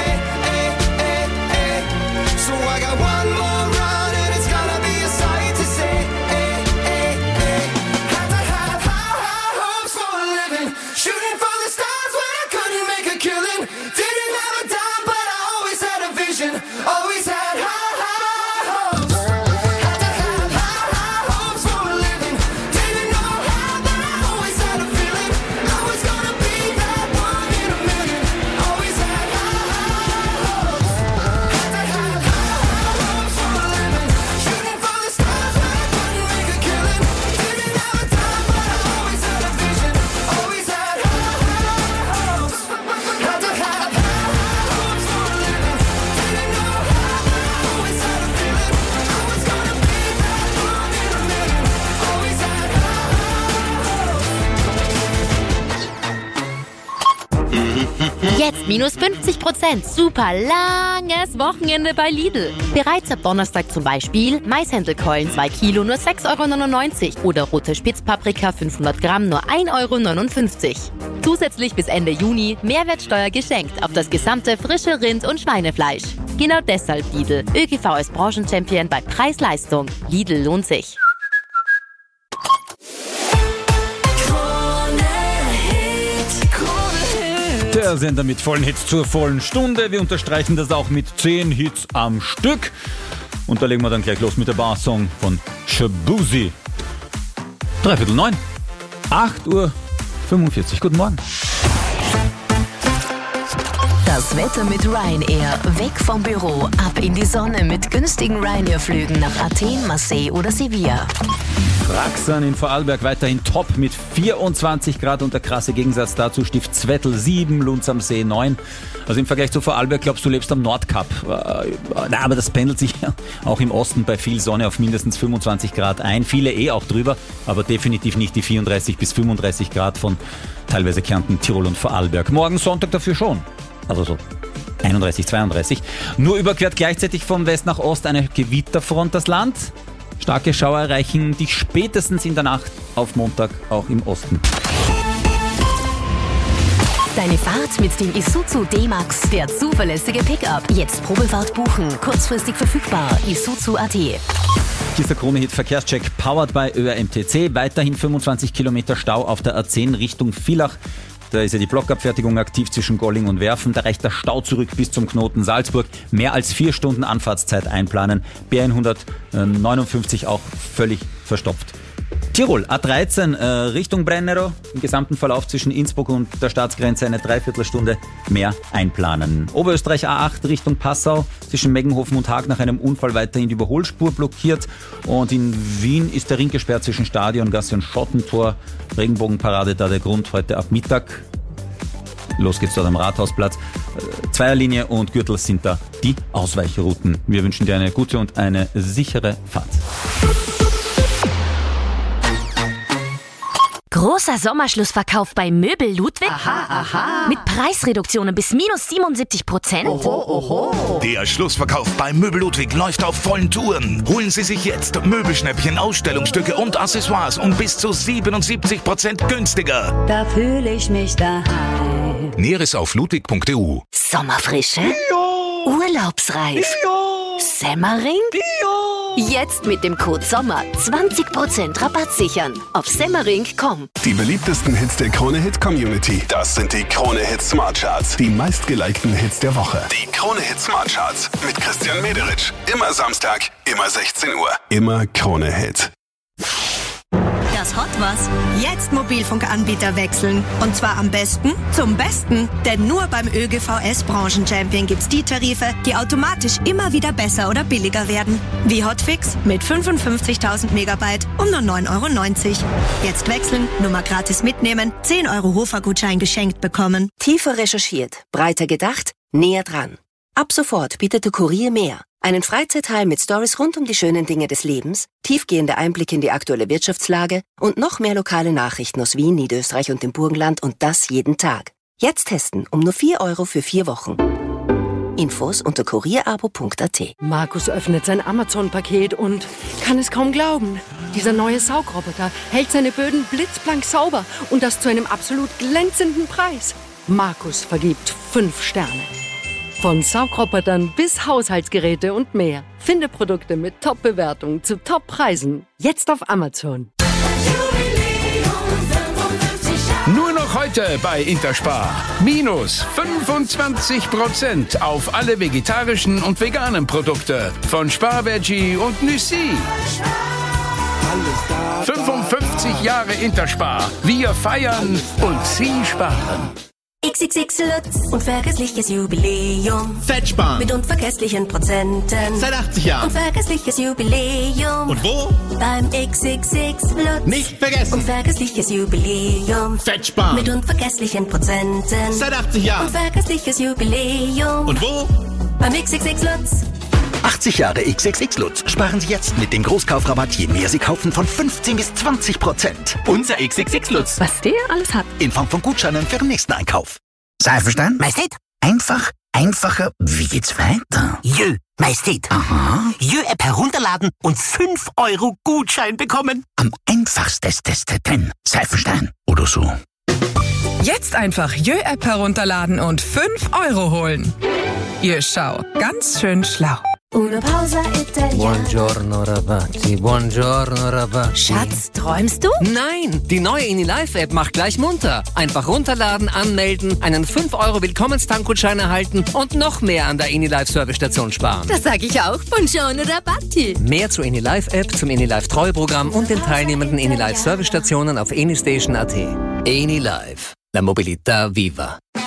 So I got one more run and it's gonna be a sight to see. Hey, hey, hey. Had to have high, high hopes for a living. Shooting for the stars when I couldn't make a killing. Didn't have a dime, but I always had a vision. Always had high, high hopes. Had to have high, high hopes for a living. Didn't know how, but I always had a feeling. I was gonna be that one in a million. Always had high, high hopes. Had to have Jetzt minus fünfzig Prozent. Super langes Wochenende bei Lidl. Bereits ab Donnerstag zum Beispiel Maishändelkeulen zwei Kilo nur sechs Euro neunundneunzig oder rote Spitzpaprika fünfhundert Gramm nur ein Euro neunundfünfzig. Zusätzlich bis Ende Juni Mehrwertsteuer geschenkt auf das gesamte frische Rind- und Schweinefleisch. Genau deshalb Lidl. ÖGV als Branchenchampion bei Preis-Leistung. Lidl lohnt sich. Der Sender mit vollen Hits zur vollen Stunde. Wir unterstreichen das auch mit zehn Hits am Stück. Und da legen wir dann gleich los mit der Bar-Song von Shabuzi. Dreiviertel neun. acht Uhr fünfundvierzig. Guten Morgen. Das Das Wetter mit Ryanair. Weg vom Büro, ab in die Sonne mit günstigen Ryanair-Flügen nach Athen, Marseille oder Sevilla. Praxan in Vorarlberg weiterhin top mit vierundzwanzig Grad und der krasse Gegensatz dazu Stift-Zwettl sieben, Lunds am See neun. Also im Vergleich zu Vorarlberg glaubst du, lebst am Nordkap. Äh, na, aber das pendelt sich auch im Osten bei viel Sonne auf mindestens fünfundzwanzig Grad ein. Viele eh auch drüber, aber definitiv nicht die vierunddreißig bis fünfunddreißig Grad von teilweise Kärnten, Tirol und Vorarlberg. Morgen Sonntag dafür schon. Also so einunddreißig, zweiunddreißig. Nur überquert gleichzeitig von West nach Ost eine Gewitterfront das Land. Starke Schauer erreichen dich spätestens in der Nacht auf Montag auch im Osten. Deine Fahrt mit dem Isuzu D-Max, der zuverlässige Pickup. Jetzt Probefahrt buchen, kurzfristig verfügbar. Isuzu Punkt A T. Hier ist der Krone-Hit Verkehrscheck, powered by Ö R M T C. Weiterhin fünfundzwanzig Kilometer Stau auf der A zehn Richtung Villach. Da ist ja die Blockabfertigung aktiv zwischen Golling und Werfen. Da reicht der Stau zurück bis zum Knoten Salzburg. Mehr als vier Stunden Anfahrtszeit einplanen. B hundertneunundfünfzig auch völlig verstopft. Tirol, A dreizehn äh, Richtung Brennero. Im gesamten Verlauf zwischen Innsbruck und der Staatsgrenze eine Dreiviertelstunde mehr einplanen. Oberösterreich A acht Richtung Passau. Zwischen Meggenhofen und Haag nach einem Unfall weiterhin die Überholspur blockiert. Und in Wien ist der Ring gesperrt zwischen Stadion, Gasse und Schottentor. Regenbogenparade, da der Grund heute ab Mittag. Los geht's dort am Rathausplatz. Zweierlinie und Gürtel sind da die Ausweichrouten. Wir wünschen dir eine gute und eine sichere Fahrt. Großer Sommerschlussverkauf bei Möbel Ludwig. Aha, aha. Mit Preisreduktionen bis minus siebenundsiebzig Prozent. Oho, oho. Der Schlussverkauf bei Möbel Ludwig läuft auf vollen Touren. Holen Sie sich jetzt Möbelschnäppchen, Ausstellungsstücke und Accessoires um bis zu siebenundsiebzig Prozent günstiger. Da fühle ich mich daheim. Näheres auf ludwig punkt e u. Sommerfrische? Ja. Urlaubsreif? Ja. Semmering? Ja. Jetzt mit dem Code SOMMER zwanzig Prozent Rabatt sichern auf semmering punkt com. Die beliebtesten Hits der Krone-Hit-Community. Das sind die Krone-Hit Smart Charts. Die meistgelikten Hits der Woche. Die Krone-Hit Smart Charts mit Christian Mederitsch. Immer Samstag, immer sechzehn Uhr. Immer Krone-Hit. Das Hot was? Jetzt Mobilfunkanbieter wechseln. Und zwar am besten zum Besten. Denn nur beim Ö G V S-Branchenchampion gibt's die Tarife, die automatisch immer wieder besser oder billiger werden. Wie Hotfix mit fünfundfünfzigtausend Megabyte um nur neun Euro neunzig. Jetzt wechseln, Nummer gratis mitnehmen, zehn Euro Hofer-Gutschein geschenkt bekommen. Tiefer recherchiert, breiter gedacht, näher dran. Ab sofort bietet der Kurier mehr. Einen Freizeitteil mit Stories rund um die schönen Dinge des Lebens, tiefgehende Einblicke in die aktuelle Wirtschaftslage und noch mehr lokale Nachrichten aus Wien, Niederösterreich und dem Burgenland und das jeden Tag. Jetzt testen um nur vier Euro für vier Wochen. Infos unter kurierabo punkt a t. Markus öffnet sein Amazon-Paket und kann es kaum glauben. Dieser neue Saugroboter hält seine Böden blitzblank sauber und das zu einem absolut glänzenden Preis. Markus vergibt fünf Sterne. Von Saugrobotern bis Haushaltsgeräte und mehr. Finde Produkte mit Top-Bewertungen zu Top-Preisen. Jetzt auf Amazon. Nur noch heute bei Interspar. Minus fünfundzwanzig Prozent auf alle vegetarischen und veganen Produkte von Spar Veggie und Nüssi. fünfundfünfzig Jahre Interspar. Wir feiern und Sie sparen. X X X Lutz, unvergessliches Jubiläum. Fettsparen. Mit unvergesslichen Prozenten. Seit achtzig Jahren. Unvergessliches Jubiläum. Und wo? Beim X X X Lutz. Nicht vergessen. Unvergessliches Jubiläum. Fettsparen. Mit unvergesslichen Prozenten. Seit achtzig Jahren. Unvergessliches Jubiläum. Und wo? Beim X X X Lutz. achtzig Jahre X X X Lutz. Sparen Sie jetzt mit dem Großkaufrabatt, je mehr Sie kaufen, von fünfzehn bis zwanzig Prozent. Unser X X X Lutz. Was der alles hat. In Form von Gutscheinen für den nächsten Einkauf. Sei verstanden? Majestät. Einfach, einfacher. Wie geht's weiter? Jö, Majestät. Aha. Jö-App herunterladen und fünf Euro Gutschein bekommen. Am einfachsten. Seifenstein oder so. Jetzt einfach Jö-App herunterladen und fünf Euro holen. Jö, schau, ganz schön schlau. Una pausa italiana. Buongiorno ragazzi, buongiorno ragazzi. Schatz, träumst du? Nein, die neue InnyLife-App macht gleich munter. Einfach runterladen, anmelden, einen fünf Euro Willkommenstankgutschein erhalten und noch mehr an der InnyLife-Servicestation sparen. Das sag ich auch. Buongiorno ragazzi. Mehr zur InnyLife-App, zum InnyLife-Treueprogramm und den teilnehmenden InnyLife-Servicestationen auf innystation punkt a t. InnyLife, la mobilità viva.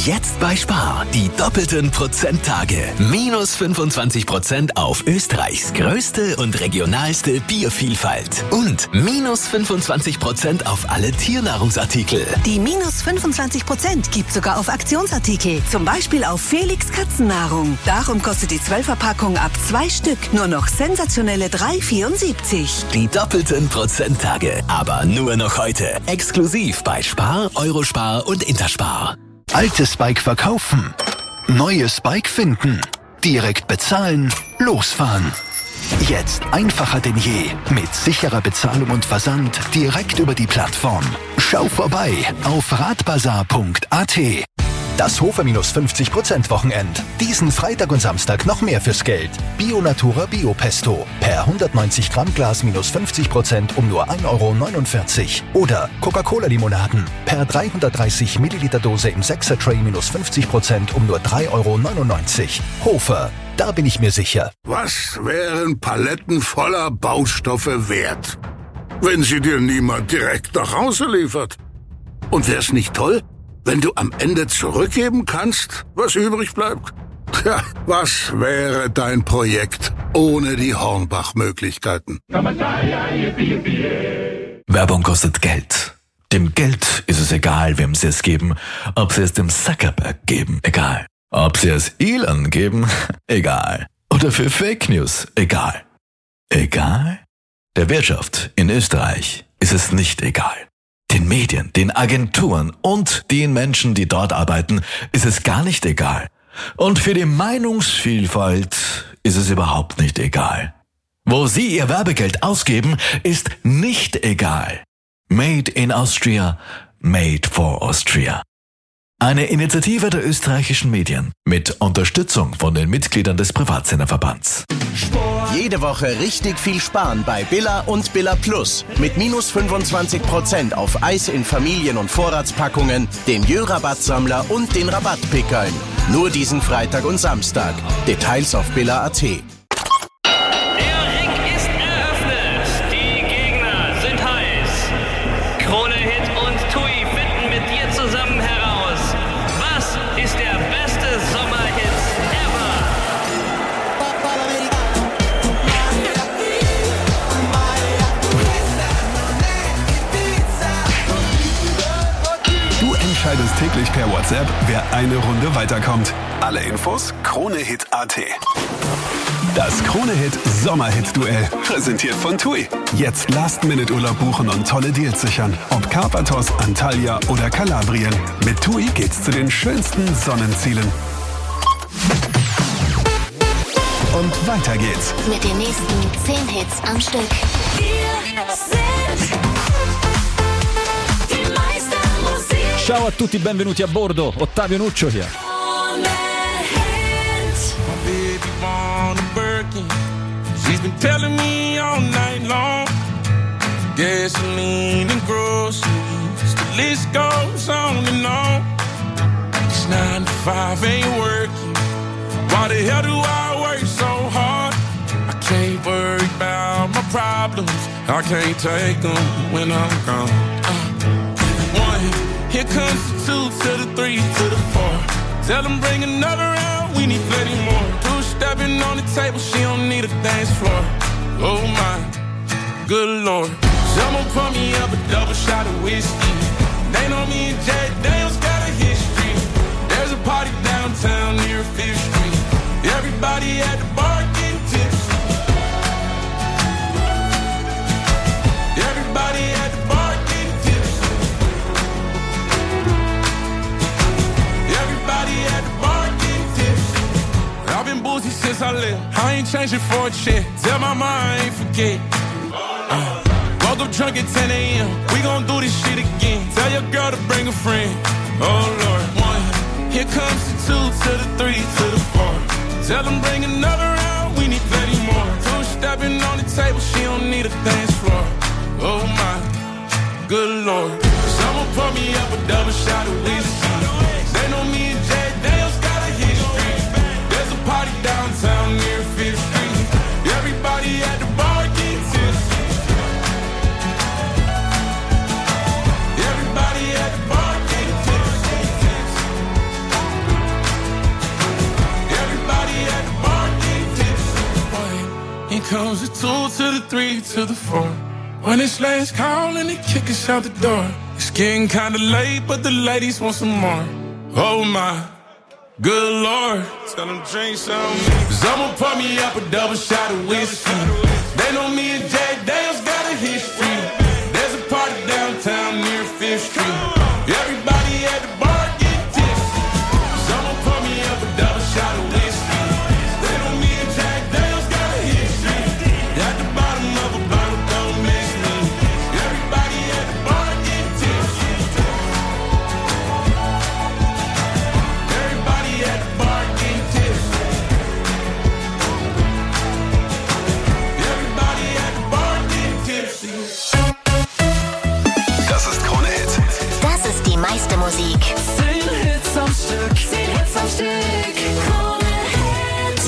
Jetzt bei Spar. Die doppelten Prozenttage. Minus fünfundzwanzig Prozent auf Österreichs größte und regionalste Biervielfalt. Und minus fünfundzwanzig Prozent auf alle Tiernahrungsartikel. Die minus fünfundzwanzig Prozent gibt sogar auf Aktionsartikel. Zum Beispiel auf Felix Katzennahrung. Darum kostet die zwölfer-Packung ab zwei Stück nur noch sensationelle drei vierundsiebzig. Die doppelten Prozenttage. Aber nur noch heute. Exklusiv bei Spar, Eurospar und Interspar. Altes Bike verkaufen, neues Bike finden, direkt bezahlen, losfahren. Jetzt einfacher denn je, mit sicherer Bezahlung und Versand direkt über die Plattform. Schau vorbei auf radbazar punkt a t. Das Hofer minus fünfzig Prozent Wochenend. Diesen Freitag und Samstag noch mehr fürs Geld. Bio Natura Bio Pesto. Per hundertneunzig Gramm Glas minus fünfzig Prozent um nur ein Euro neunundvierzig. Oder Coca-Cola Limonaden. Per dreihundertdreißig Milliliter Dose im sechser Tray minus fünfzig Prozent um nur drei Euro neunundneunzig. Hofer. Da bin ich mir sicher. Was wären Paletten voller Baustoffe wert, wenn sie dir niemand direkt nach Hause liefert? Und wär's nicht toll, wenn du am Ende zurückgeben kannst, was übrig bleibt? Tja, was wäre dein Projekt ohne die Hornbach-Möglichkeiten? Werbung kostet Geld. Dem Geld ist es egal, wem sie es geben. Ob sie es dem Zuckerberg geben, egal. Ob sie es Elon geben, egal. Oder für Fake News, egal. Egal? Der Wirtschaft in Österreich ist es nicht egal. Den Medien, den Agenturen und den Menschen, die dort arbeiten, ist es gar nicht egal. Und für die Meinungsvielfalt ist es überhaupt nicht egal. Wo sie ihr Werbegeld ausgeben, ist nicht egal. Made in Austria, made for Austria. Eine Initiative der österreichischen Medien mit Unterstützung von den Mitgliedern des Privatsenderverbands. Jede Woche richtig viel sparen bei Billa und Billa Plus. Mit minus fünfundzwanzig Prozent auf Eis in Familien- und Vorratspackungen, dem Jö-Rabattsammler und den Rabattpickeln. Nur diesen Freitag und Samstag. Details auf billa punkt a t. Entscheidest täglich per WhatsApp, wer eine Runde weiterkommt. Alle Infos Kronehit punkt a t. Das Kronehit Sommerhit-Duell, präsentiert von TUI. Jetzt Last-Minute-Urlaub buchen und tolle Deals sichern. Ob Karpathos, Antalya oder Kalabrien. Mit TUI geht's zu den schönsten Sonnenzielen. Und weiter geht's. Mit den nächsten zehn Hits am Stück. Wir sind die Meistermusik. Ciao a tutti, benvenuti a bordo. Ottavio Nuccio hier. She's been telling me all night long. Gasoline and groceries, the list goes on and on. It's nine to five, ain't working. Why the hell do I work so hard? I can't worry about my problems. I can't take them when I'm gone. Uh, one, here comes the two to the three to the four. Tell them bring another round, we need plenty more. Two stepping on the table, she don't need a dance floor. Oh my, good lord. Someone pour me up a double shot of whiskey. They know me and Jack Daniels got a history. There's a party downtown near Fifth Street. Everybody at the bar getting tipsy. Everybody at the bar getting tipsy. Everybody at the bar getting tipsy. I've been boozy since I left. I ain't changing for a check. Tell my mom I ain't forget. Uh, woke up drunk at ten a.m. We gon' do this shit again. Tell your girl to bring a friend. Oh Lord. One, here comes the two to the three to the four. Tell them bring another round, we need plenty more. Two stepping on the table, she don't need a dance floor. Oh my, good lord. Someone pour me up a double shot of whiskey. They know me and Jack Daniels got a history. There's a party downtown near Fifth Street. Everybody at the bar getting tipsy. Everybody at the bar getting tipsy. Here comes the two to the three to the four. When it's last call and they kick us out the door. It's getting kinda late, but the ladies want some more. Oh my, good Lord. Tell them drink some. Cause I'ma pour me up a double shot of whiskey. They know me and Jack Daniels got a history. There's a party downtown near Fifth Street. Everybody at the bar get tipsy. Cause I'ma pour me up a double shot of whiskey. They know me and Jack Daniels got a history. At the bottom of a bottle, don't miss me. Everybody at the bar get tipsy. Everybody at the bar get tipsy. Everybody at the bar get tipsy. Das ist Krone Hit. Das ist die meiste Musik. Zehn Hits am Stück. Zehn Hits am Stück. Krone Hit.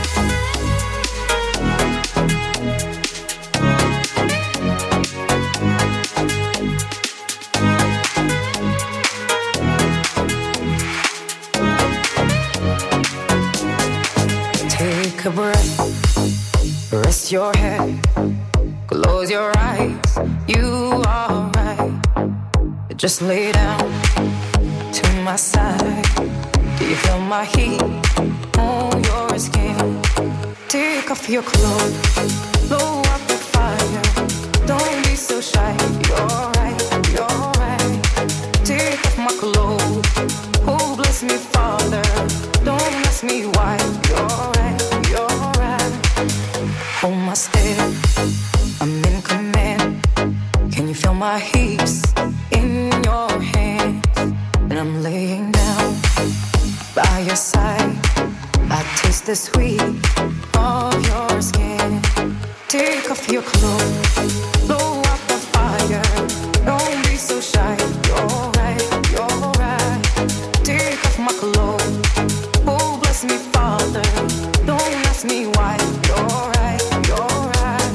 Take a breath, rest your head, close your eyes, you are right. Just lay down to my side. Do you feel my heat on your skin? Take off your clothes, blow up the fire. Don't be so shy, you're right, you're right. Take off my clothes, oh bless me Father. Don't ask me why, you're right, you're right. Hold my step, I'm in command. Can you feel my hips in your hands? And I'm laying down by your side. I taste the sweet of your skin. Take off your clothes, blow up the fire. Don't be so shy, you're right, you're right. Take off my clothes, oh bless me Father. Don't ask me why, you're right, you're right.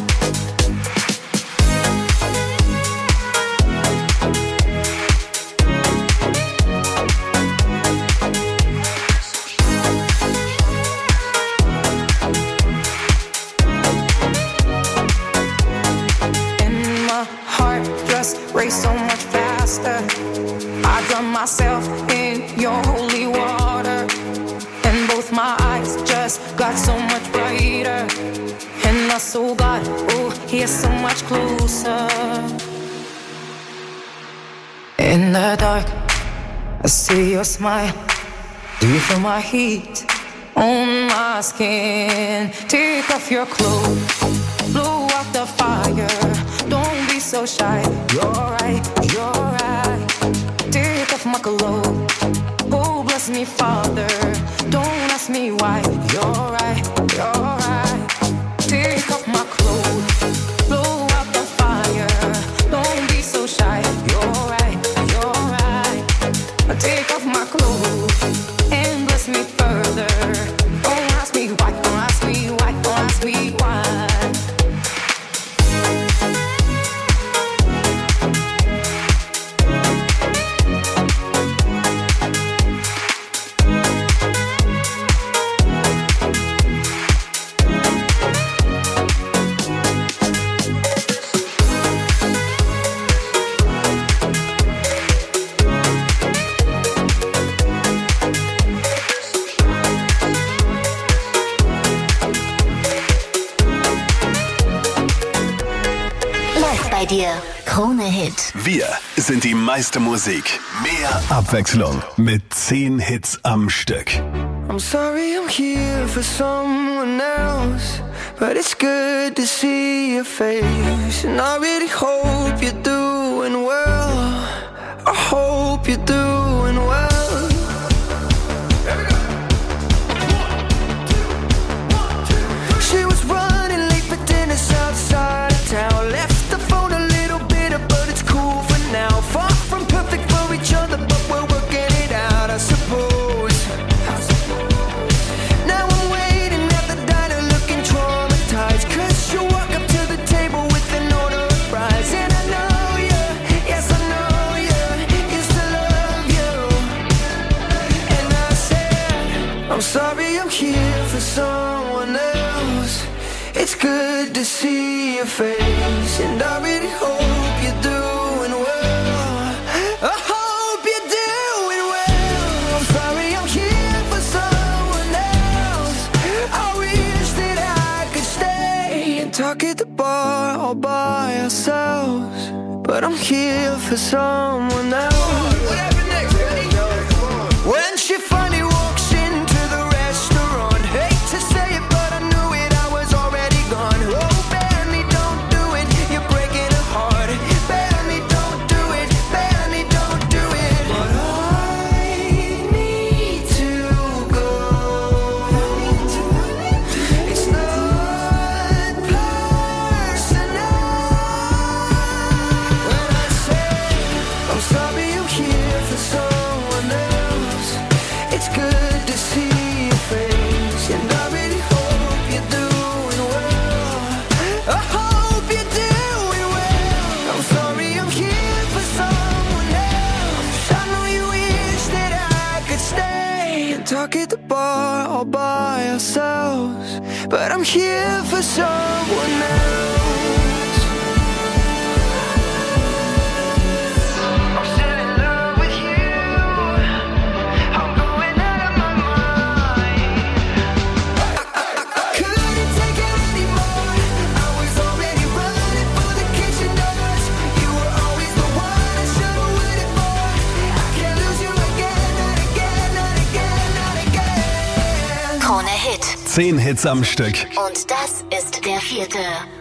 And my heart just raced so much faster. I drown myself in your holy water. And both my eyes just got so much brighter. And my soul got, oh, here so much closer. In the dark, I see your smile. Do you feel my heat on my skin? Take off your clothes, blow out the fire. Don't be so shy, you're right, you're right. Take off my clothes, oh bless me Father. Don't ask me why, you're right, you're right. Take off my clothes, blow out the fire. Don't be so shy, you're right, you're right. Take off my clothes and bless me further. Don't ask me why, don't ask me why, don't ask me why. Läuft bei dir. Krone Hit. Wir sind die meiste Musik. Mehr Abwechslung mit zehn Hits am Stück. I'm sorry I'm here for someone else, but it's good to see your face. And I really hope you're doing well. I hope you're doing well. She was running late for dinner outside of town. Left the phone a little bitter, but it's cool for now. Far from perfect for each other, but we're working it out, I suppose. Now I'm waiting at the diner looking traumatized, 'cause you walk up to the table with an order of fries. And I know you, yes I know you, used to love It's good to see your face, and I really hope you're doing well. I hope you're doing well. I'm sorry I'm here for someone else. I wish that I could stay and talk at the bar all by ourselves, but I'm here for someone else. Whatever next, ready? When she finally walks into the restaurant, hate to say it, but I knew it, I was already gone. Oh, Benny, don't do it, you're breaking her heart. Benny, don't do it, Benny, don't do it. But I need to go. It's not personal. When I say I'm sorry I'm here for someone else, it's good to see your face, and I really hope you're doing well. I hope you're doing well. I'm sorry I'm here for someone else. I know you wish that I could stay and talk at the bar all by ourselves, but I'm here for someone else. I'm still in love with you. I'm going out of my mind. I couldn't take it anymore. I was already running for the kitchen doors. You were always the one I should have waited for. I can't lose you again, not again, not again, not again. Krone Hit. Zehn Hits am Stück. Und das ist der vierte.